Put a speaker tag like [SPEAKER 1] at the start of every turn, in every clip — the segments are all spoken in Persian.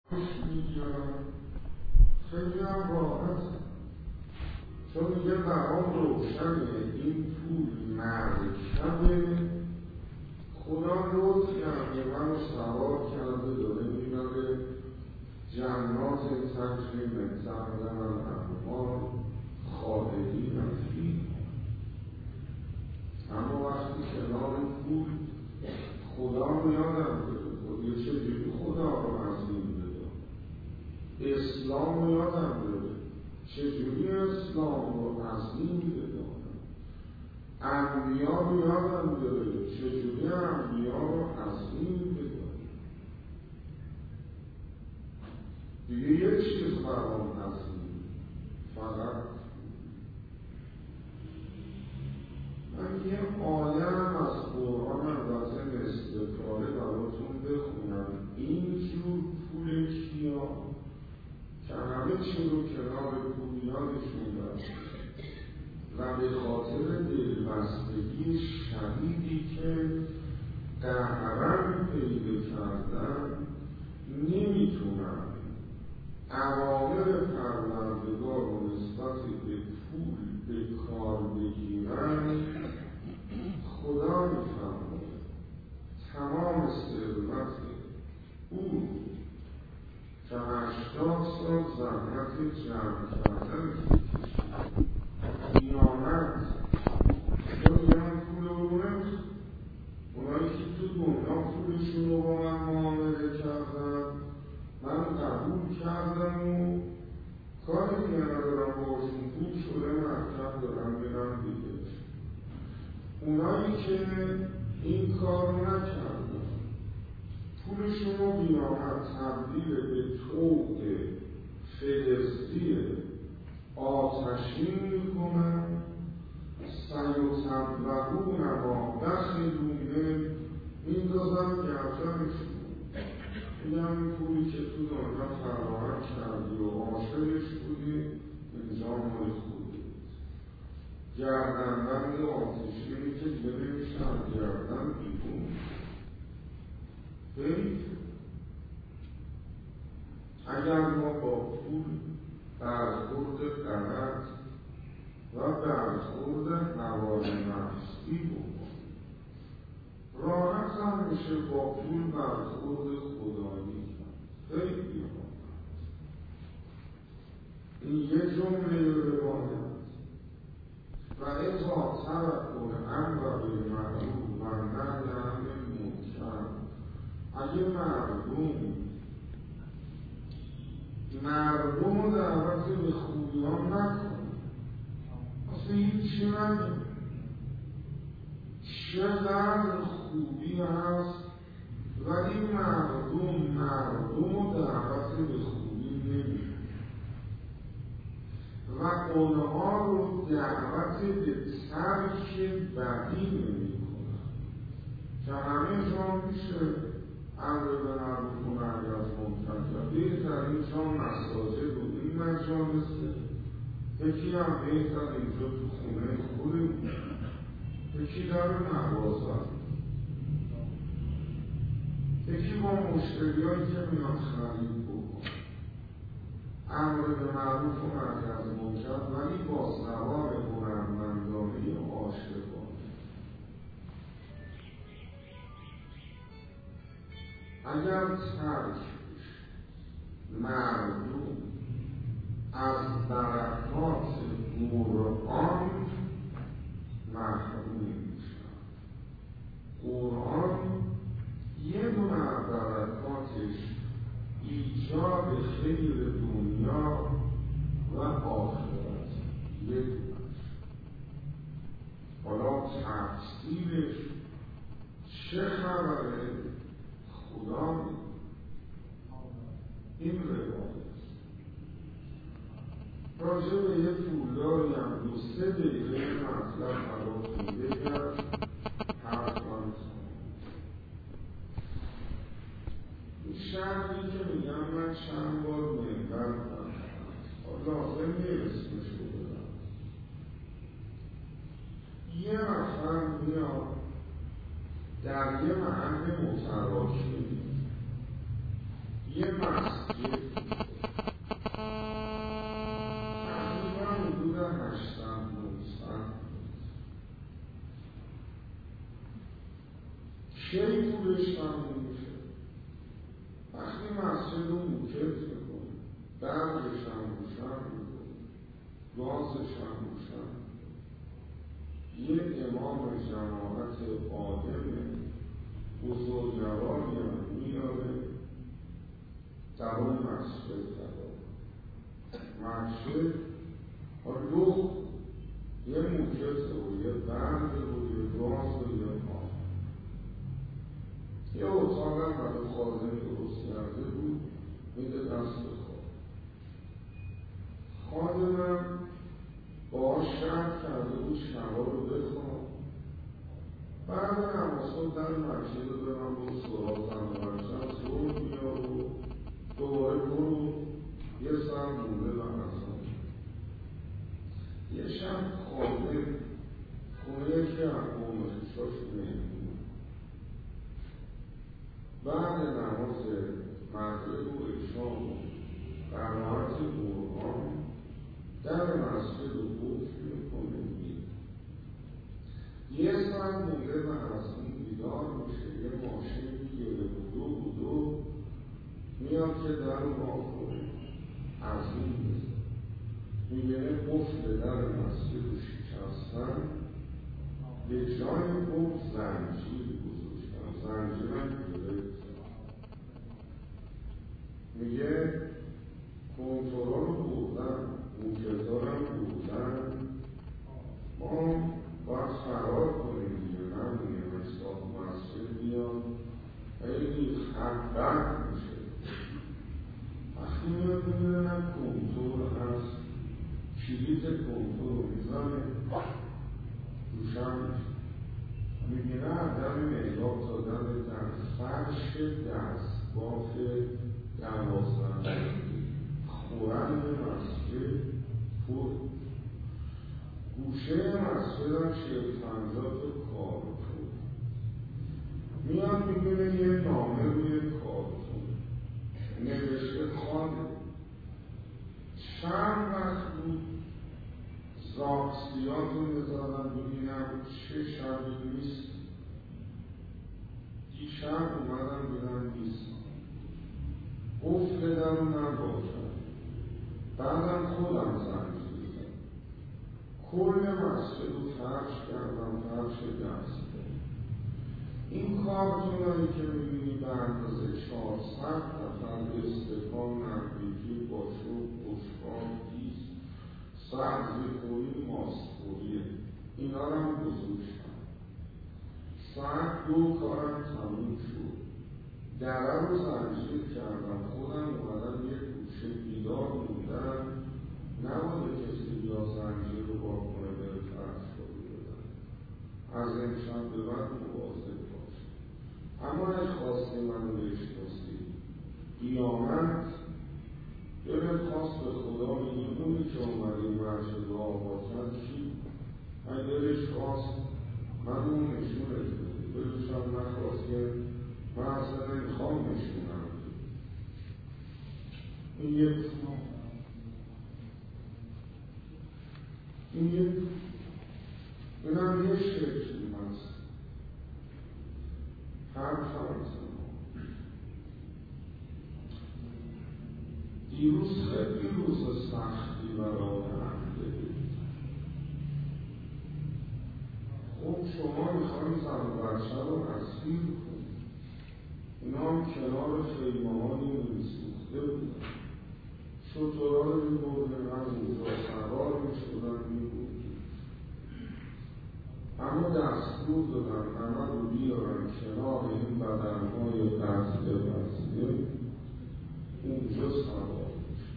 [SPEAKER 1] میگیرم خیلی هم راحت، چون میگه برام روشنه این پول مرکبه خدا لطف کرده منو سوار کرده داره میبره جنات تجری من تحتها الانهار خالدین فیها. اما وقتی کنار پول خدا رو یادم بده، یه چجوری خدا رو عظیم بدم، اسلام رو یادم بده چجوری اسلام رو عظیم بدم، انبیا رو یادم بده چجوری انبیا رو عظیم بدم. دیگه یه چیز برام عظیم، فقط من یه آیم از قرآن البته استفاده براتون بخونم. اینجور پول کیا که همه چی رو کنار پول یادشون برد و به خاطر دلبستگی شدیدی که قهرن پیدا کردن نمیتونن اوامر پروردگار و نسبت به پول به کار بگیرن. خدا میفرماید تمام ثروت او که 80 سال زحمت جمع کردن بیامد یا میگن پول اونت اونایی که تو دنیا پولشون رو با من معامله کردن من قبول کردم و کاری که ندارم باشون پول شده مرکب دارم میرم دیگه. اونایی که این کار رو نکردن پولشون رو بیامد تبدیل به طوق فلزی آتشین میکنن سیطبقون ما بخیلونه میندازن گردنشون میگم این پولی که تو دنیا فراهم کردی و عاشقش بودی اینجا مال خودی گردنبند آتشینی که دیگه نمیشه از گردن بیرون برید. اگر ما با پول برخورد غلط و برخورد حوال نفسی بکنیم راحت هم میشه با پول برخورد خدایی کرد. خیلی راحت. این یه جمله روایت و اذا ترکوا الامر بالمعروف و نهی عن المنکر. اگه مردم رو دعوت به خوبیان نکنه اصلا هیچی نگه چقدر خوبی هست ولی مردم رو دعوت به خوبی نمیده و اونها رو دعوت به ترک بدی نمیکنن که همه جا میشه امر به معروف و نهی از منکر کرد. بهترین جا مساجد و این مجالسه، یکی هم بهتر اینجا تو خونه خودمون، یکی در مغازه، یکی با مشتریایی که میان خرید بکن امر به معروف و نهی از منکر ولی با ثواب هنرمندانه عاشقانه. اگر ترک مردم از برکات قرآن محروم میشن، قرآن یه دونه برکاتش ایجاد خیر دنیا و آخرت یه دونش. حالا تفصیلش چه خبره خدا این روایت راجع به یه پولداری هم 2-3 دقیقه مطلب براتون بگم حرفان این شرطی که میگم من چند بار منبر لازم نیست اسمشو بدم. یه نفر میاد در یه محل متراکمی یه مسجد تقریبا حدود 800-900 کی پولش تموم میشه؟ وقتی مسجد رو موکت میکنه، برقش هم روشن میکنه، گازش هم روشن، یه امام جماعت عالم بزرگواری هم میاره در اون مسجد قرار. مسجد دو یه موکت و یه برق و یه گاز و یه آب. یه اتاق هم برای خادم درست کرده بود، میده دست بخواد. خادمم باهاش شرط کرده بود شبا رو بخواد، بعد نمازها در مسجد رو برم برو سراغ زن زور بیا و دوباره برو یه سر مونده و ازان. یه شب خادم خونه یکی از قومشاش مهمون، بعد نماز مغرب و عشا و قرائت قرآن در مسجد رو قفل میکنه میره. یه ساعت مونده و از اون بیدار میشه، یه ماشین میگیره بودو میاد که در رو راه کنه، از اون بزن میبینه قفل در مسجد رو شکستن، به جای قفل زنجیر گذاشتن، زنجیر هم گرفت. میگه کنترل رو بردن، موکتارم بردن، ما باید فرار کنیم دیگه، نمونیم اصلاح مسجد بیان خیلی خطرناک میشه. وقتی میاد میبینم کنترل هست، کلید کنترل رو میزنه روشن میشه، میبینه عدم نگاه دادن در فرش دستگاه 12 خورند مسجد پر، گوشه مسجد هم 40-50 تا کارتون. میاد میبینه یه نامه روی کارتون نوشته خانه. چند وقت بود زاکسیات رو میزدن ببینم چه شبی نیست. دیشب اومدم دیدم نیست، قفل در رو نباشم. بعدم خودم زنجیر زدم، کل مسجد رو فرش کردم، فرش دست. این کارتونایی که میبینی به اندازه 400 نفر استکان نقلیجی با شوک، بشقاب، دیز، سبزی خوری، ماست خوریه، اینا رو هم گذاشتم. ساعت 2 کارم تموم شد، دره رو زنجیر کردم، خودم اومدم یه گوشه بیدار موندم، نباید کسی بیا زنجیر رو با کنه بره فرش رو بدن. از امشب به بعد مواظب باش. اما اگه خواستی منو بشناسی قیامت دلت خواست به خدا میگه اونی که اومدی مسجد رو آباد کرد کی؟ اگه دلش خواست من اون نشونت بده، دلش هم نخواست که من اصلا نمیخوام نشونم. این هم یه شکلی هست. هر فرزن دیروز خیلی روز سختی برای اهل بیت. خب شما میخواید زن و بچه رو اسیر کنید، اینا هم کنار خیمه‌هایی میسوخته بودن، شترها رو میبردن از اونجا سوار میشدن میبردن. اما دستور دادن همه رو بیارن کنار این بدنهای قتل وزنه، اونجا سوار میشه.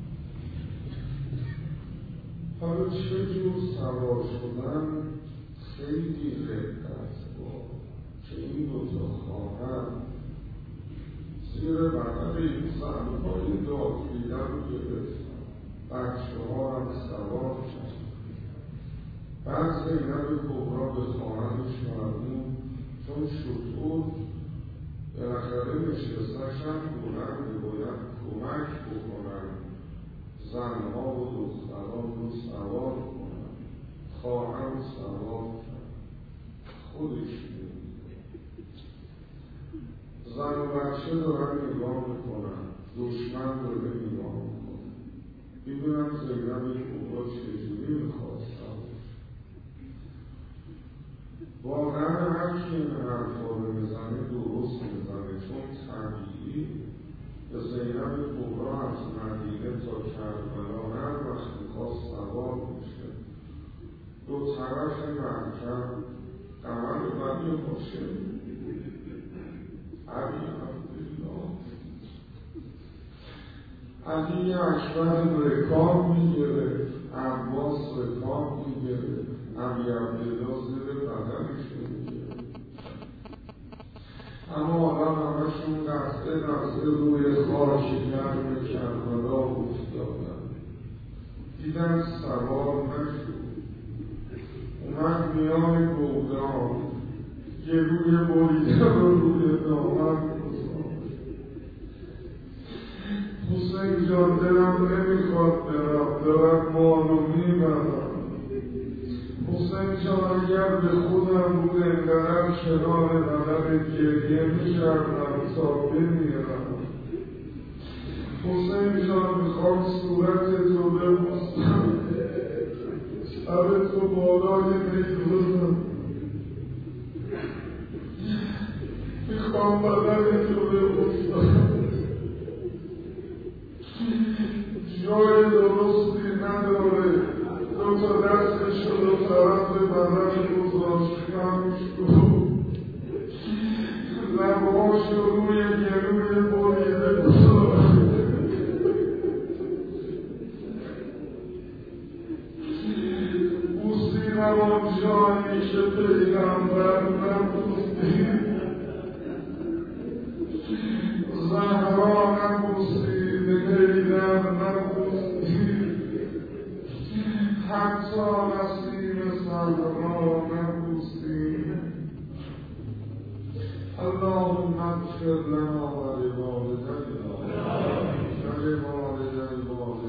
[SPEAKER 1] حالا چه جور سوار شدن؟ خیلی رقت با که این دوتا خواهر زیر بدن این زنهای داخلیه رو گرفتن، بچه ها هم سوار شد. بعد زینب کبرا به خواهرش فرمود چون شطور بالاخره نشستش هم بلنده باید کمک بکنن زنها و دختران رو سوار کنن، خواهر رو سوار کنن، خودش نمیده. زن و بچه دارن نگاه میکنن، دشمن داره نگاه میکنن، میبینم زینب کبرا چجوری میخواد سوار. واقعا هر کی این حرفا رو میزنه درست میزنه، چون طبیعی به زینب کبرا از مدینه تا کربلا هر وقت میخواست سوار میشه، دو طرف مرکب قمر و بنی باشه علی اکبر رکاب میگیره، عباس رکاب میگیره، علی عبدالله زیر بدنش میگیره. اما حالا همشون دسته روی خاک گرم کربلا افتادن، دیدن سوار نشد. اومد میان گودان گلوی بریده رو روی دامن گذاشت. حسین جان دلم نمیخواد برم، دارم مالو میبرم. حسین جان اگر به خودم بود انقدر کنار بدن گریه میکردم تا بمیرم. حسین جان میخوام صورت تو ببوسم، سر تو بالای میدوزم، میخوام بدن تو ببوسم. جای درستی نداره، دو تا دستش رو طرف بدن گذاشت، خمش کن لبهاش رو روی گلوی بریده گذاشت. بوسی نمان جانی که پیغمبر نبوسی، زهرا نبوسی، دیگر نبوسی، حتی نسیم صحرا نبوسی. اللهم اغفر لنا ولوالدينا ولوالدي الوالدين